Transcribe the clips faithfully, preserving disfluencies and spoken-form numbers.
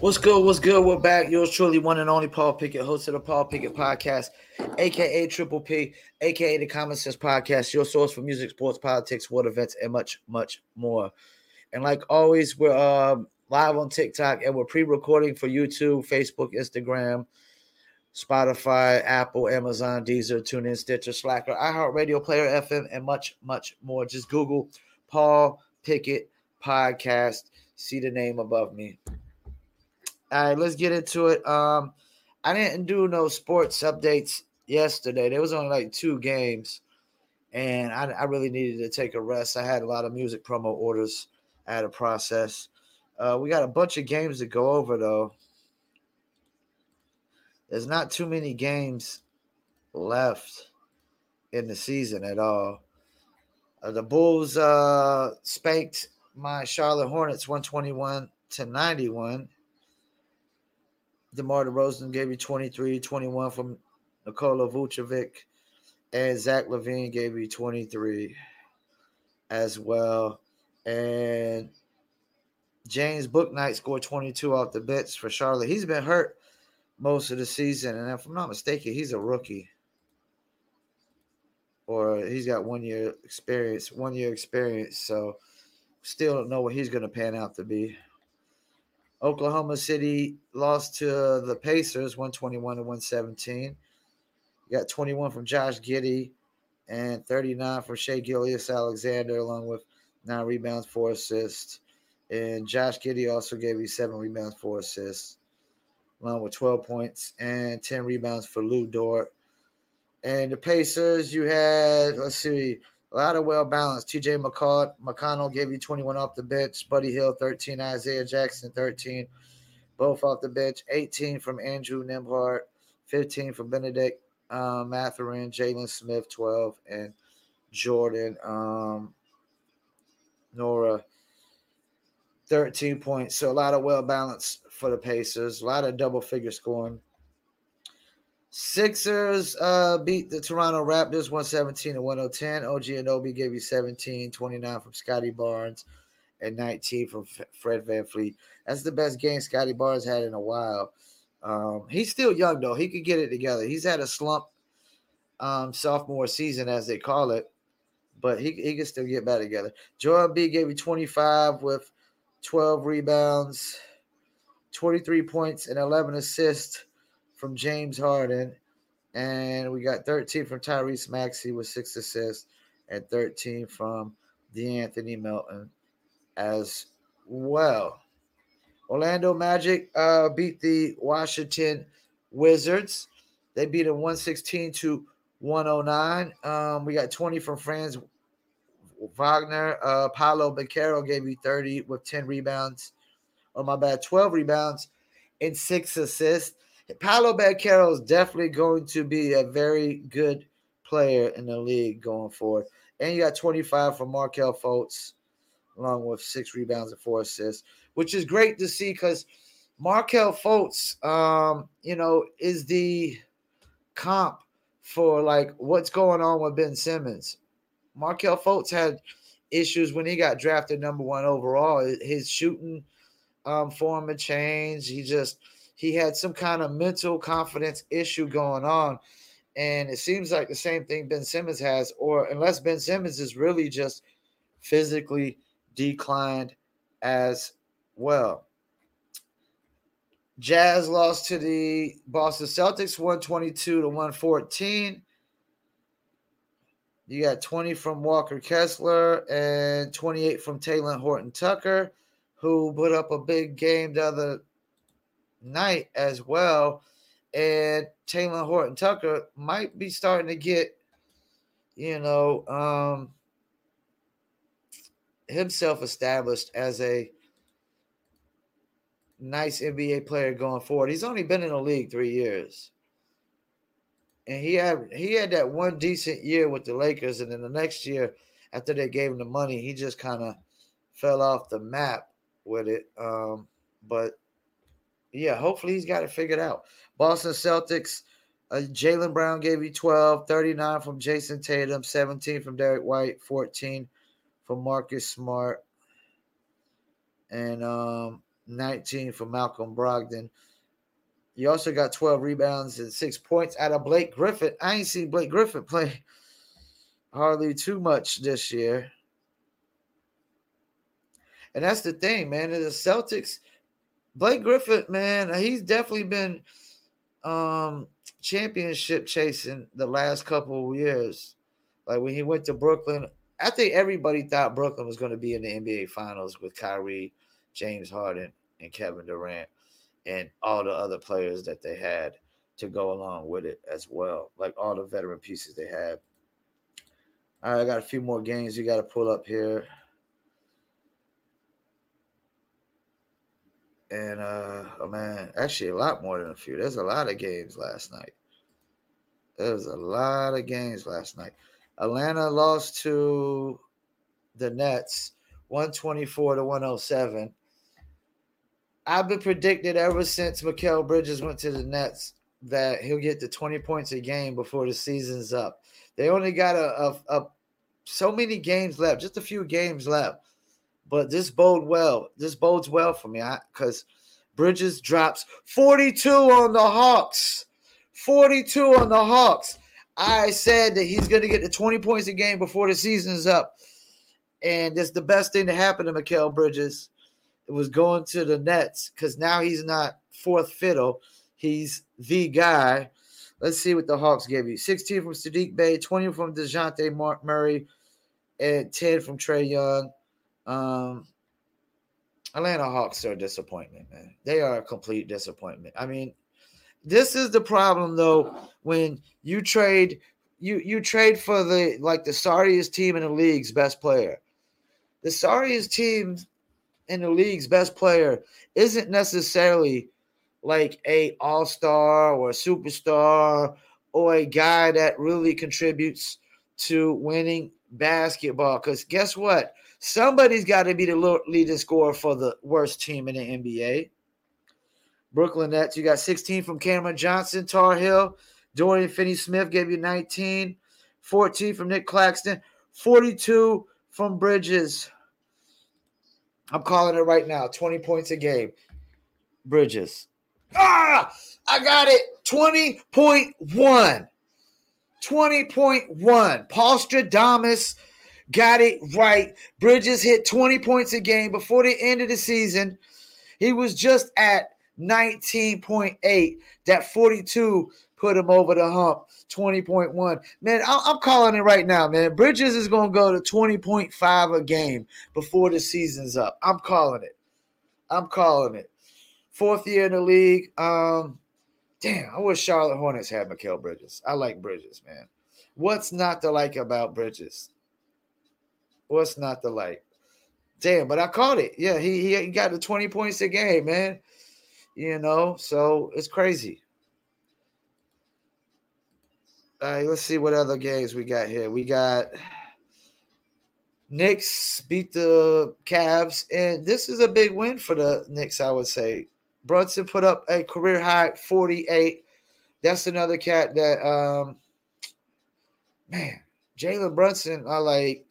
What's good? What's good? We're back. Yours truly, one and only Paul Pickett, host of the Paul Pickett Podcast, aka Triple P, aka the Common Sense Podcast, your source for music, sports, politics, world events, and much, much more. And like always, we're um, live on TikTok and we're pre-recording for YouTube, Facebook, Instagram, Spotify, Apple, Amazon, Deezer, TuneIn, Stitcher, Slacker, iHeartRadio, Player F M, and much, much more. Just Google Paul Pickett Podcast. See the name above me. All right, let's get into it. Um, I didn't do no sports updates yesterday. There was only like two games, and I, I really needed to take a rest. I had a lot of music promo orders I had to process. Uh, we got a bunch of games to go over, though. There's not too many games left in the season at all. Uh, the Bulls uh, spanked my Charlotte Hornets one twenty-one to ninety-one. DeMar DeRozan gave you twenty-three, twenty-one from Nikola Vucevic, and Zach LaVine gave you twenty-three as well. And James Bouknight scored twenty-two off the bench for Charlotte. He's been hurt most of the season, and if I'm not mistaken, he's a rookie. Or he's got one year experience, one year experience, so still don't know what he's going to pan out to be. Oklahoma City lost to the Pacers, one twenty-one to one seventeen. You got twenty-one from Josh Giddey and thirty-nine from Shai Gilgeous-Alexander, along with nine rebounds, four assists. And Josh Giddey also gave you seven rebounds, four assists, along with twelve points and ten rebounds for Lou Dort. And the Pacers, you had, let's see, a lot of well-balanced. T J McConnell gave you twenty-one off the bench. Buddy Hield, thirteen. Isaiah Jackson, thirteen. Both off the bench. eighteen from Andrew Nembhard. fifteen from Benedict uh, Mathurin. Jalen Smith, twelve. And Jordan um, Nora, thirteen points. So a lot of well-balanced for the Pacers. A lot of double-figure scoring. Sixers uh, beat the Toronto Raptors one seventeen to one ten. O G Anunoby gave you seventeen, twenty-nine from Scotty Barnes, and nineteen from F- Fred VanVleet. That's the best game Scotty Barnes had in a while. Um, he's still young, though. He could get it together. He's had a slump um, sophomore season, as they call it, but he, he can still get back together. Joel Embiid gave you twenty-five with twelve rebounds, twenty-three points, and eleven assists from James Harden. And we got thirteen from Tyrese Maxey with six assists and thirteen from DeAnthony Melton as well. Orlando Magic uh, beat the Washington Wizards. They beat them one sixteen to one oh nine. Um, we got twenty from Franz Wagner. Uh, Paolo Banchero gave you thirty with ten rebounds. Oh, my bad, twelve rebounds and six assists. Paolo Banchero is definitely going to be a very good player in the league going forward. And you got twenty-five from Markelle Fultz, along with six rebounds and four assists, which is great to see because Markelle Fultz, um, you know, is the comp for, like, what's going on with Ben Simmons. Markelle Fultz had issues when he got drafted number one overall. His shooting um, form had changed. He just – He had some kind of mental confidence issue going on, and it seems like the same thing Ben Simmons has, or unless Ben Simmons is really just physically declined as well. Jazz lost to the Boston Celtics one twenty-two to one fourteen. You got twenty from Walker Kessler and twenty-eight from Talen Horton-Tucker, who put up a big game the other night as well. And Talen Horton-Tucker might be starting to get, you know, um, himself established as a nice N B A player going forward. He's only been in the league three years. And he had he had that one decent year with the Lakers, and then the next year, after they gave him the money, he just kind of fell off the map with it. Um, but yeah, hopefully he's got it figured out. Boston Celtics, uh, Jaylen Brown gave you twelve, thirty-nine from Jason Tatum, seventeen from Derek White, fourteen from Marcus Smart. And um, nineteen from Malcolm Brogdon. You also got twelve rebounds and six points out of Blake Griffin. I ain't seen Blake Griffin play hardly too much this year. And that's the thing, man. The Celtics, Blake Griffin, man, he's definitely been um, championship chasing the last couple of years. Like when he went to Brooklyn, I think everybody thought Brooklyn was going to be in the N B A Finals with Kyrie, James Harden, and Kevin Durant, and all the other players that they had to go along with it as well. Like all the veteran pieces they had. All right, I got a few more games you got to pull up here. And, uh, oh man, actually a lot more than a few. There's a lot of games last night. There was a lot of games last night. Atlanta lost to the Nets, one twenty-four to one oh seven. I've been predicted ever since Mikal Bridges went to the Nets that he'll get to twenty points a game before the season's up. They only got a, a, a so many games left, just a few games left. But this bode well. This bodes well for me because Bridges drops forty-two on the Hawks. forty-two on the Hawks. I said that he's going to get to twenty points a game before the season's up. And it's the best thing to happen to Mikal Bridges. It was going to the Nets because now he's not fourth fiddle. He's the guy. Let's see what the Hawks gave you. sixteen from Saddiq Bey, twenty from DeJounte Murray, and ten from Trae Young. Um, Atlanta Hawks are a disappointment, man. They are a complete disappointment. I mean, this is the problem though. When you trade, you you trade for the like the sorriest team in the league's best player. The sorriest team in the league's best player isn't necessarily like a all-star or a superstar or a guy that really contributes to winning basketball. Because guess what? Somebody's got to be the leading scorer for the worst team in the N B A. Brooklyn Nets, you got sixteen from Cameron Johnson, Tar Heel. Dorian Finney-Smith gave you nineteen. fourteen from Nick Claxton. forty-two from Bridges. I'm calling it right now. twenty points a game. Bridges. Ah! I got it. twenty point one. twenty point one. Paul Stradamus got it right. Bridges hit twenty points a game before the end of the season. He was just at nineteen point eight. That forty-two put him over the hump. twenty point one. Man, I'm calling it right now, man. Bridges is going to go to twenty point five a game before the season's up. I'm calling it. I'm calling it. Fourth year in the league. Um, damn, I wish Charlotte Hornets had Mikal Bridges. I like Bridges, man. What's not to like about Bridges? What's not to like? Damn, but I caught it. Yeah, he, he got the twenty points a game, man. You know, so it's crazy. All right, let's see what other games we got here. We got Knicks beat the Cavs, and this is a big win for the Knicks, I would say. Brunson put up a career high forty-eight. That's another cat that, um, man, Jalen Brunson, I like.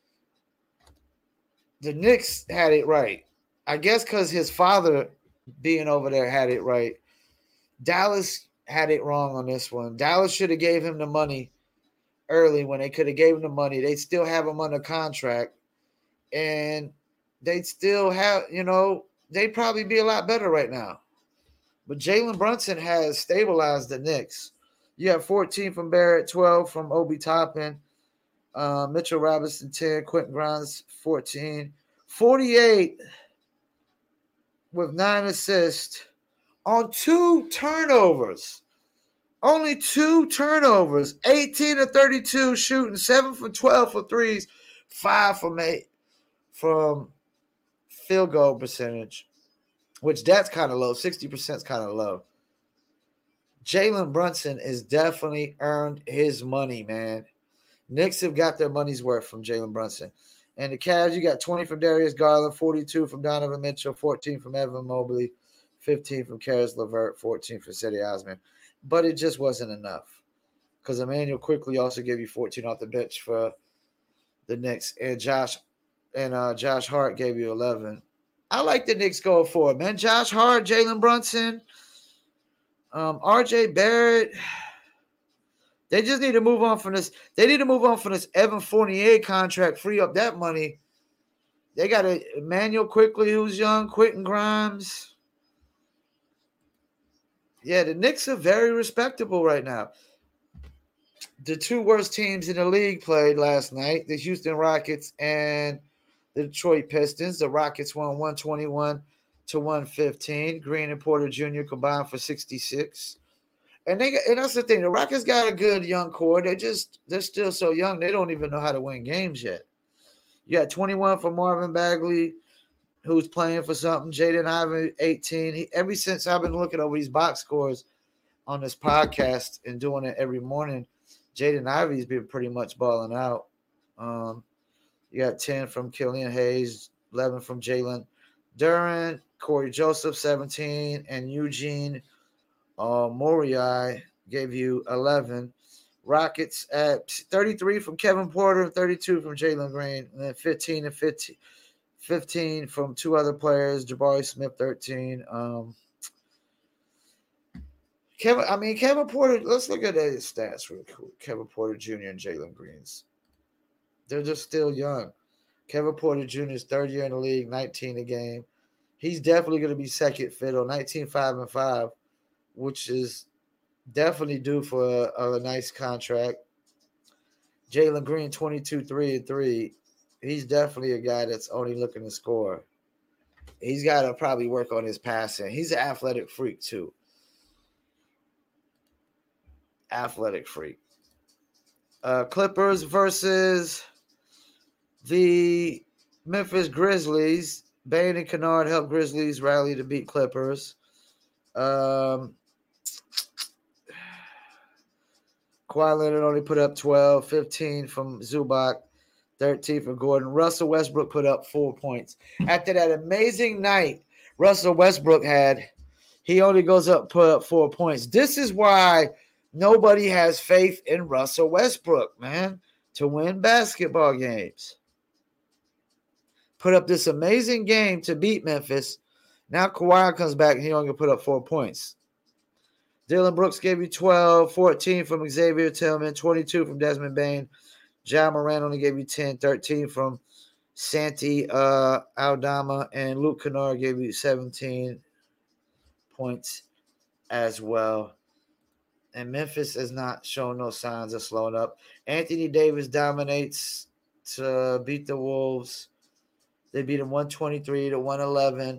The Knicks had it right. I guess because his father being over there had it right. Dallas had it wrong on this one. Dallas should have gave him the money early when they could have gave him the money. They'd still have him under contract. And they'd still have, you know, they'd probably be a lot better right now. But Jalen Brunson has stabilized the Knicks. You have fourteen from Barrett, twelve from Obi Toppin, uh, Mitchell Robinson, ten, Quentin Grimes, fourteen, forty-eight with nine assists on two turnovers. Only two turnovers. eighteen to thirty-two shooting, seven for twelve for threes, five from eight from field goal percentage, which that's kind of low. sixty percent is kind of low. Jalen Brunson has definitely earned his money, man. Knicks have got their money's worth from Jalen Brunson. And the Cavs, you got twenty from Darius Garland, forty-two from Donovan Mitchell, fourteen from Evan Mobley, fifteen from Karis LeVert, fourteen from Cedi Osman. But it just wasn't enough because Emmanuel Quickly also gave you fourteen off the bench for the Knicks. And Josh and uh, Josh Hart gave you eleven. I like the Knicks going forward, man. Josh Hart, Jalen Brunson, um, R J Barrett. They just need to move on from this. They need to move on from this Evan Fournier contract, free up that money. They got a Emmanuel Quickly, who's young, Quentin Grimes. Yeah, the Knicks are very respectable right now. The two worst teams in the league played last night, the Houston Rockets and the Detroit Pistons. The Rockets won one twenty-one to one fifteen. Green and Porter Junior combined for sixty-six. And they and that's the thing. The Rockets got a good young core. They just they're still so young. They don't even know how to win games yet. You got twenty-one for Marvin Bagley, who's playing for something. Jaden Ivey, eighteen. He, ever since I've been looking over these box scores on this podcast and doing it every morning, Jaden Ivey's been pretty much balling out. Um, you got ten from Killian Hayes, eleven from Jalen Duren, Corey Joseph, seventeen, and Eugene uh, Moriai gave you eleven. Rockets at thirty-three from Kevin Porter, thirty-two from Jalen Green, and then fifteen and fifteen, fifteen from two other players, Jabari Smith, thirteen. Um, Kevin, I mean, Kevin Porter, let's look at his stats real quick. Kevin Porter Junior and Jalen Green's. They're just still young. Kevin Porter Junior's third year in the league, nineteen a game. He's definitely going to be second fiddle, nineteen, five, and five, which is definitely due for a, a nice contract. Jalen Green, twenty-two, three, and three. He's definitely a guy that's only looking to score. He's got to probably work on his passing. He's an athletic freak, too. Athletic freak. Uh, Clippers versus the Memphis Grizzlies. Bane and Kennard helped Grizzlies rally to beat Clippers. Um, Kawhi Leonard only put up twelve, fifteen from Zubac, thirteen from Gordon. Russell Westbrook put up four points. After that amazing night Russell Westbrook had, he only goes up, put up four points. This is why nobody has faith in Russell Westbrook, man, to win basketball games. Put up this amazing game to beat Memphis. Now Kawhi comes back and he only put up four points. Dylan Brooks gave you twelve, fourteen from Xavier Tillman, twenty-two from Desmond Bane. Ja Morant only gave you ten, thirteen from Santi uh, Aldama, and Luke Kennard gave you seventeen points as well. And Memphis has not shown no signs of slowing up. Anthony Davis dominates to beat the Wolves. They beat them one twenty-three to one eleven.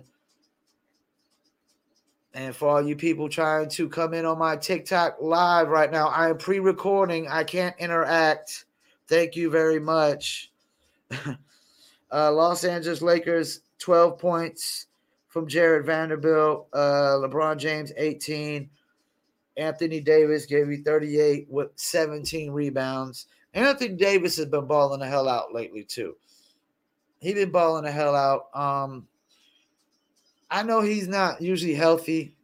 And for all you people trying to come in on my TikTok live right now, I am pre-recording. I can't interact. Thank you very much. uh, Los Angeles Lakers, twelve points from Jared Vanderbilt. Uh, LeBron James, eighteen. Anthony Davis gave you thirty-eight with seventeen rebounds. Anthony Davis has been balling the hell out lately, too. He's been balling the hell out. Um, I know he's not usually healthy,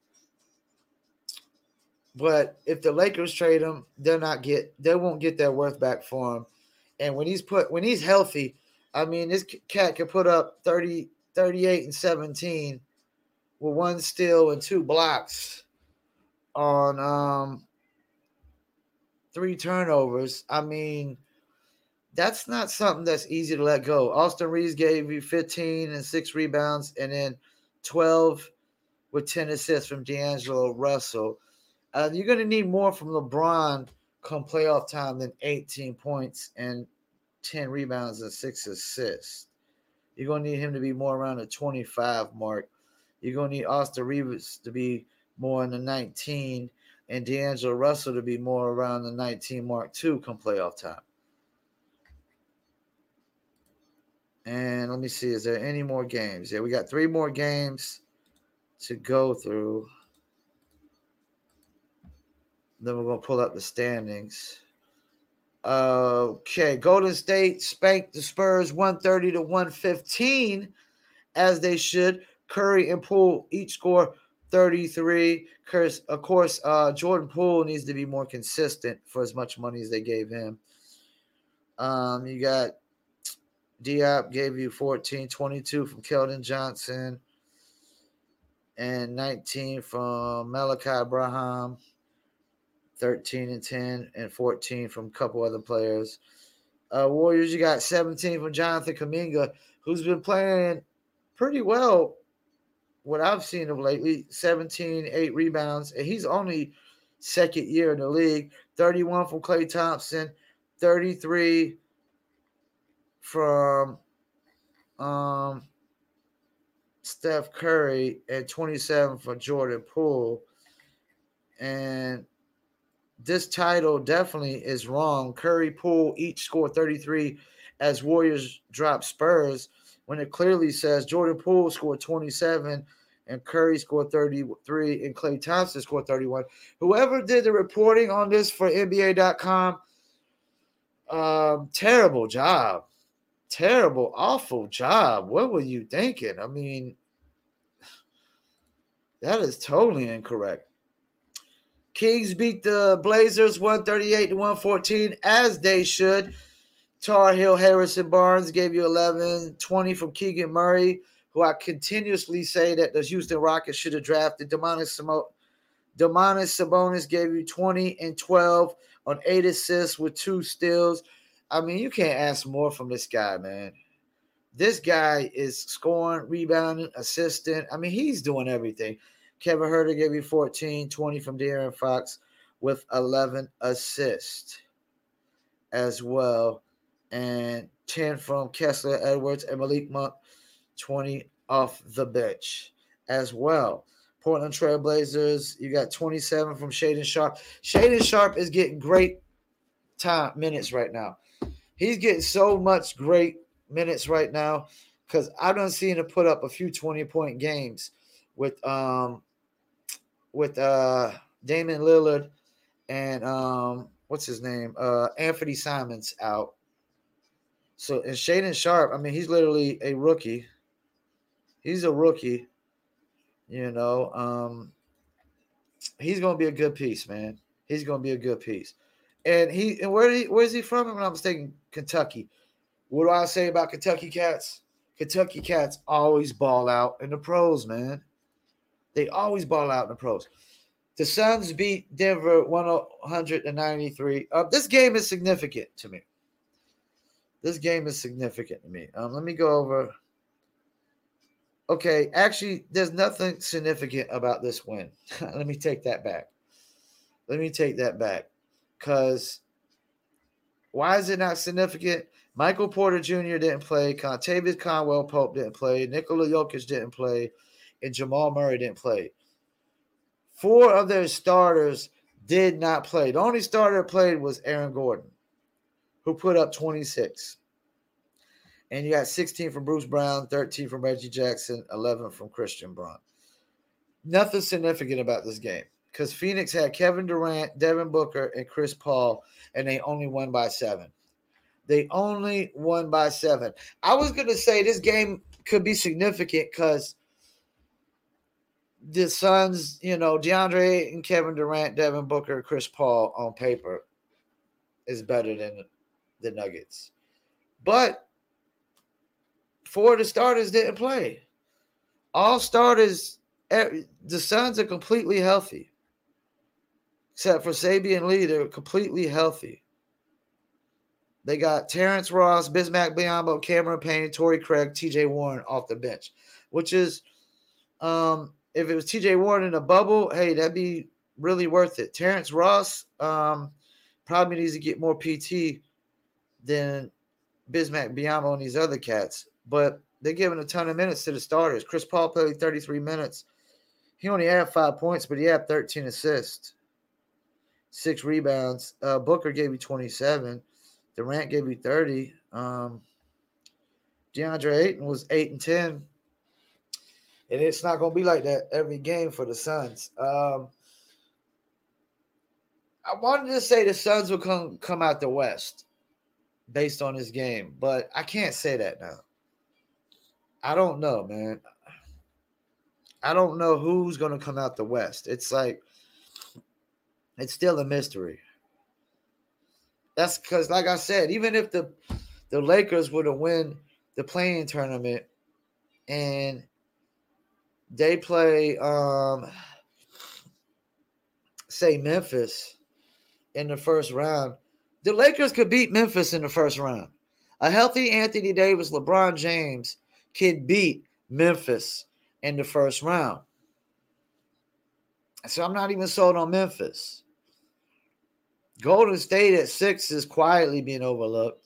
but if the Lakers trade him, they're not get they won't get their worth back for him. And when he's put when he's healthy, I mean, this cat can put up thirty, thirty-eight, and seventeen with one steal and two blocks on um, three turnovers. I mean, that's not something that's easy to let go. Austin Reeves gave you fifteen and six rebounds, and then twelve with ten assists from D'Angelo Russell. Uh, you're going to need more from LeBron come playoff time than eighteen points and ten rebounds and six assists. You're going to need him to be more around the twenty-five mark. You're going to need Austin Reeves to be more in the nineteen and D'Angelo Russell to be more around the nineteen mark too come playoff time. And let me see, is there any more games? Yeah, we got three more games to go through. Then we're going to pull up the standings. Okay, Golden State spanked the Spurs one thirty to one fifteen, as they should. Curry and Poole each score thirty-three. Of course, uh, Jordan Poole needs to be more consistent for as much money as they gave him. Um, you got Diop gave you fourteen, twenty-two from Keldon Johnson, and nineteen from Malachi Abraham, thirteen and ten, and fourteen from a couple other players. Uh, Warriors, you got seventeen from Jonathan Kuminga, who's been playing pretty well, what I've seen of lately. seventeen, eight rebounds, and he's only second year in the league. thirty-one from Klay Thompson, thirty-three from um, Steph Curry, and twenty-seven from Jordan Poole. And this title definitely is wrong. Curry, Poole each scored thirty-three as Warriors drop Spurs, when it clearly says Jordan Poole scored twenty-seven and Curry scored thirty-three and Klay Thompson scored thirty-one. Whoever did the reporting on this for N B A dot com, um, terrible job. Terrible, awful job. What were you thinking? I mean, that is totally incorrect. Kings beat the Blazers one thirty-eight to one fourteen, as they should. Tar Heel, Harrison Barnes gave you eleven, twenty from Keegan Murray, who I continuously say that the Houston Rockets should have drafted. Domantas Sabonis gave you twenty and twelve on eight assists with two steals. I mean, you can't ask more from this guy, man. This guy is scoring, rebounding, assisting. I mean, he's doing everything. Kevin Huerter gave you fourteen, twenty from De'Aaron Fox with eleven assists as well. And ten from Kessler Edwards and Malik Monk, twenty off the bench as well. Portland Trail Blazers, you got twenty-seven from Shaedon Sharpe. Shaedon Sharpe is getting great time minutes right now. He's getting so much great minutes right now because I've done seen him put up a few twenty-point games with um with uh Damian Lillard and um what's his name? Uh Anthony Simons out. So and Shaedon Sharpe, I mean, he's literally a rookie. He's a rookie, you know. Um he's gonna be a good piece, man. He's gonna be a good piece. And he and where he where's he from? If I'm not mistaken, Kentucky. What do I say about Kentucky Cats? Kentucky Cats always ball out in the pros, man. They always ball out in the pros. The Suns beat Denver one hundred ninety-three. Uh, this game is significant to me. This game is significant to me. Um, let me go over. Okay, actually, there's nothing significant about this win. Let me take that back. Let me take that back. Because why is it not significant? Michael Porter Junior didn't play. Contavious Conwell Pope didn't play. Nikola Jokic didn't play. And Jamal Murray didn't play. Four of their starters did not play. The only starter that played was Aaron Gordon, who put up twenty-six. And you got sixteen from Bruce Brown, thirteen from Reggie Jackson, eleven from Christian Braun. Nothing significant about this game because Phoenix had Kevin Durant, Devin Booker, and Chris Paul, and they only won by seven. They only won by seven. I was going to say this game could be significant because the Suns, you know, DeAndre and Kevin Durant, Devin Booker, Chris Paul on paper is better than the Nuggets. But four of the starters didn't play. All starters, the Suns are completely healthy. Except for Sabian Lee, they're completely healthy. They got Terrence Ross, Bismack Biyombo, Cameron Payne, Torrey Craig, T J Warren off the bench, which is, um, if it was T J Warren in a bubble, hey, that'd be really worth it. Terrence Ross um, probably needs to get more P T than Bismack Biyombo and these other cats, but they're giving a ton of minutes to the starters. Chris Paul played thirty-three minutes. He only had five points, but he had thirteen assists, six rebounds. Uh, Booker gave you twenty-seven. Durant gave you thirty. Um, DeAndre Ayton was eight and ten. And it's not going to be like that every game for the Suns. Um, I wanted to say the Suns will come, come out the West based on this game, but I can't say that now. I don't know, man. I don't know who's going to come out the West. It's like, it's still a mystery. That's because, like I said, even if the, the Lakers were to win the play-in tournament, and they play, um, say, Memphis in the first round, the Lakers could beat Memphis in the first round. A healthy Anthony Davis, LeBron James can beat Memphis in the first round. So I'm not even sold on Memphis. Golden State at six is quietly being overlooked.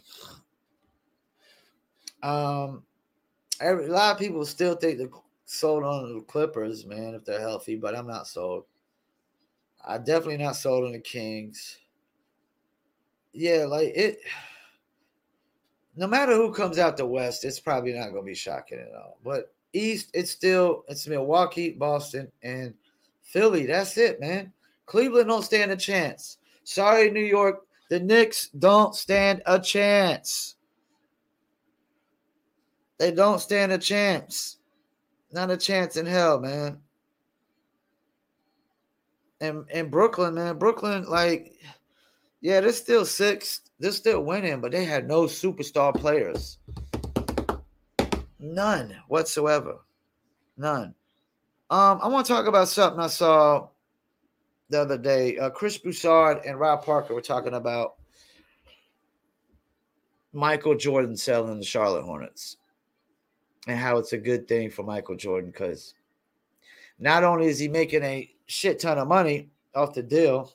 Um, every, a lot of people still think they're sold on the Clippers, man, if they're healthy, but I'm not sold. I'm definitely not sold on the Kings. Yeah, like it. No matter who comes out the West, it's probably not going to be shocking at all. But East, it's still it's Milwaukee, Boston, and Philly. That's it, man. Cleveland don't stand a chance. Sorry, New York. The Knicks don't stand a chance. They don't stand a chance. Not a chance in hell, man. And and Brooklyn, man, Brooklyn, like, yeah, they're still sixth. They're still winning, but they had no superstar players. None whatsoever. None. Um, I want to talk about something I saw the other day. Uh, Chris Broussard and Rob Parker were talking about Michael Jordan selling the Charlotte Hornets and how it's a good thing for Michael Jordan because not only is he making a shit ton of money off the deal,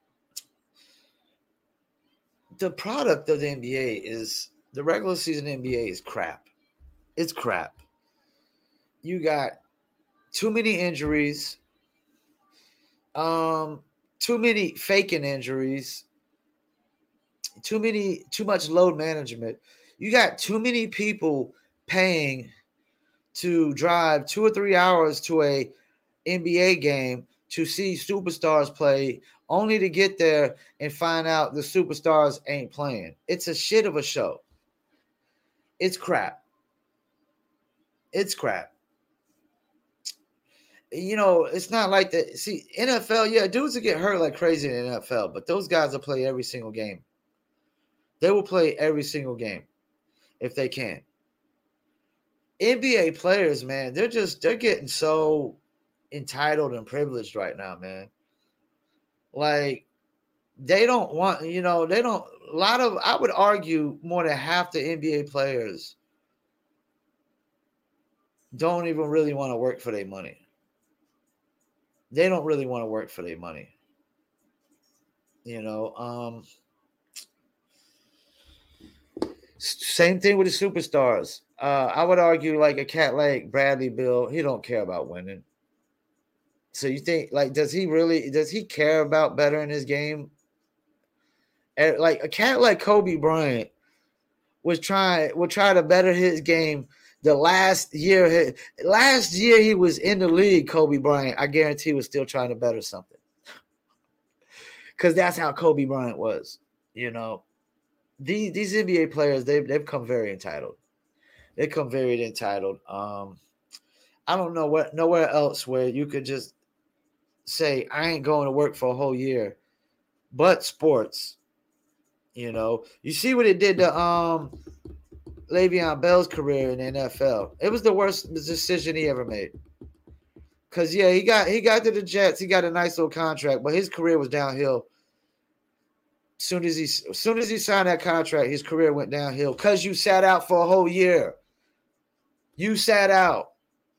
the product of the N B A is the regular season N B A is crap. It's crap. You got too many injuries, um, too many faking injuries, too many, too much load management. You got too many people paying to drive two or three hours to a N B A game to see superstars play, only to get there and find out the superstars ain't playing. It's a shit of a show. It's crap. It's crap. You know, it's not like that. See, N F L, yeah, dudes will get hurt like crazy in the N F L, but those guys will play every single game. They will play every single game if they can. N B A players, man, they're just, they're getting so entitled and privileged right now, man. Like, they don't want, you know, they don't, a lot of, I would argue more than half the N B A players don't even really want to work for their money. They don't really want to work for their money. You know, um, same thing with the superstars. Uh, I would argue like a cat like Bradley Beal, he don't care about winning. So you think, like, does he really, does he care about bettering his game? And like a cat like Kobe Bryant was trying, would try to better his game the last year. Last year he was in the league, Kobe Bryant, I guarantee was still trying to better something. Because that's how Kobe Bryant was, you know. These, these N B A players, they've, they've come very entitled. They come very entitled. Um, I don't know what nowhere else where you could just say, I ain't going to work for a whole year, but sports. You know, you see what it did to um, Le'Veon Bell's career in the N F L. It was the worst decision he ever made. Cause yeah, he got he got to the Jets. He got a nice little contract, but his career was downhill. Soon as he as soon as he signed that contract, his career went downhill. Cause you sat out for a whole year. You sat out.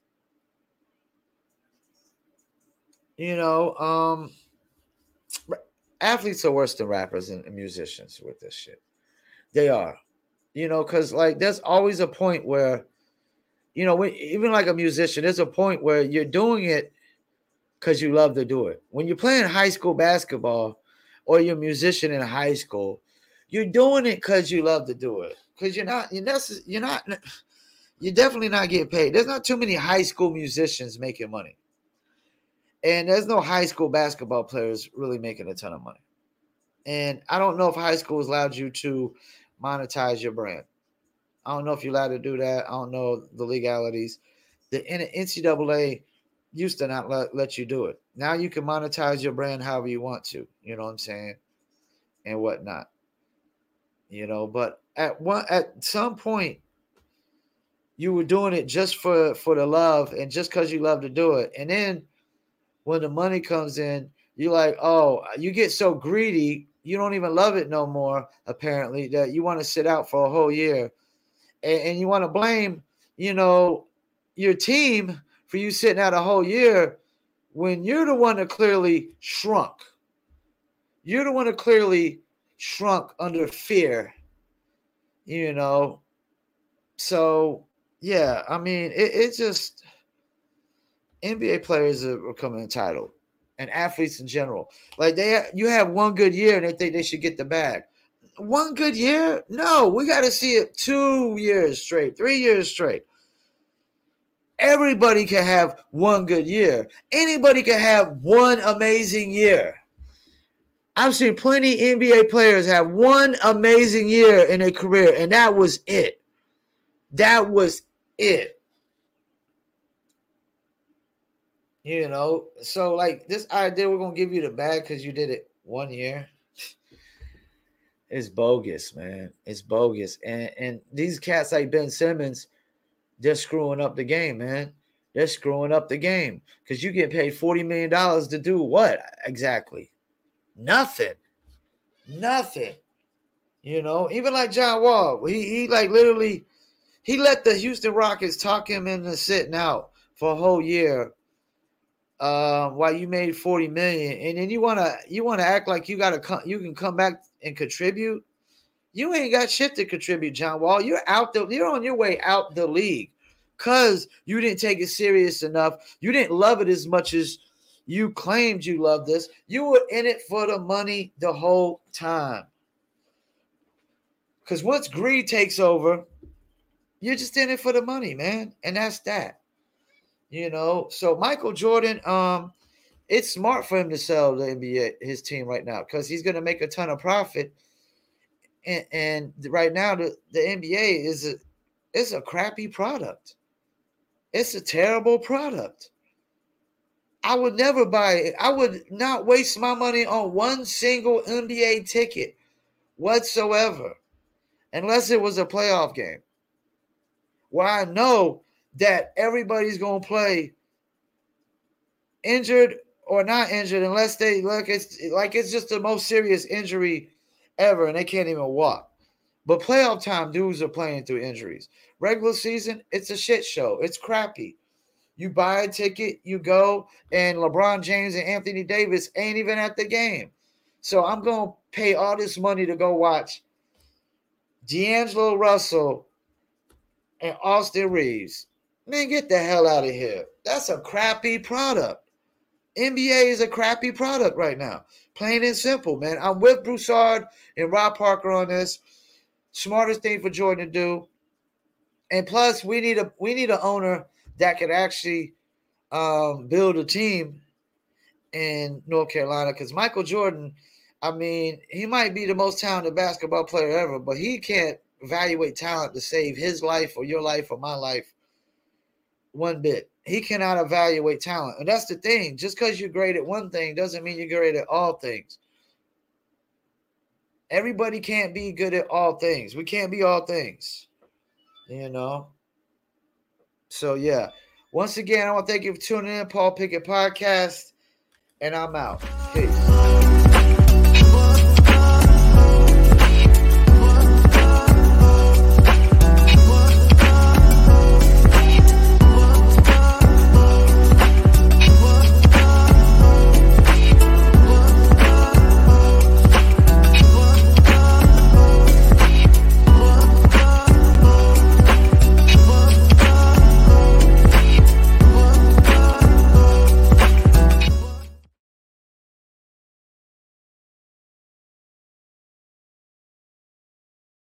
You know, um, athletes are worse than rappers and musicians with this shit. They are. You know, because like there's always a point where, you know, when, even like a musician, there's a point where you're doing it because you love to do it. When you're playing high school basketball or you're a musician in high school, you're doing it because you love to do it. Because you're not, you're not, you're not, you're definitely not getting paid. There's not too many high school musicians making money. And there's no high school basketball players really making a ton of money. And I don't know if high school has allowed you to monetize your brand. I don't know if you're allowed to do that. I don't know the legalities. The N C double A used to not let, let you do it. Now you can monetize your brand however you want to. You know what I'm saying? And whatnot. You know, but at one at some point, you were doing it just for, for the love and just because you love to do it. And then when the money comes in, you're like, oh, you get so greedy, you don't even love it no more, apparently, that you want to sit out for a whole year. And, and you want to blame, you know, your team for you sitting out a whole year when you're the one that clearly shrunk. You're the one that clearly shrunk under fear, you know. So, yeah, I mean, it, it's just N B A players are becoming entitled and athletes in general. Like they, you have one good year and they think they should get the bag. One good year? No, we got to see it two years straight, three years straight. Everybody can have one good year. Anybody can have one amazing year. I've seen plenty of N B A players have one amazing year in their career, and that was it. That was it. You know, so like this idea we're going to give you the bag because you did it one year. It's bogus, man. It's bogus. And and these cats like Ben Simmons, they're screwing up the game, man. They're screwing up the game because you get paid forty million dollars to do what exactly? Nothing. Nothing. You know, even like John Wall, he, he like literally, he let the Houston Rockets talk him into sitting out for a whole year uh, while you made forty million dollars. And then you want to you want to act like you got to come, you can come back and contribute. You ain't got shit to contribute, John Wall. You're out the, you're on your way out the league because you didn't take it serious enough. You didn't love it as much as you claimed you loved this. You were in it for the money the whole time. Because once greed takes over, you're just in it for the money, man. And that's that. You know, so Michael Jordan, um, it's smart for him to sell the N B A, his team right now, because he's going to make a ton of profit. And, and right now, the, the N B A is a, it's a crappy product. It's a terrible product. I would never buy it. I would not waste my money on one single N B A ticket whatsoever, unless it was a playoff game where I know that everybody's going to play injured or not injured, unless they look, it's like it's just the most serious injury ever and they can't even walk. But playoff time, dudes are playing through injuries. Regular season, it's a shit show. It's crappy. You buy a ticket, you go, and LeBron James and Anthony Davis ain't even at the game. So I'm going to pay all this money to go watch D'Angelo Russell and Austin Reeves. Man, get the hell out of here. That's a crappy product. N B A is a crappy product right now. Plain and simple, man. I'm with Broussard and Rob Parker on this. Smartest thing for Jordan to do. And plus, we need a we need an owner that could actually um, build a team in North Carolina. Because Michael Jordan, I mean, he might be the most talented basketball player ever, but he can't evaluate talent to save his life or your life or my life one bit. He cannot evaluate talent. And that's the thing. Just because you're great at one thing doesn't mean you're great at all things. Everybody can't be good at all things. We can't be all things. You know? So, yeah. Once again, I want to thank you for tuning in. Paul Pickett Podcast. And I'm out. Peace.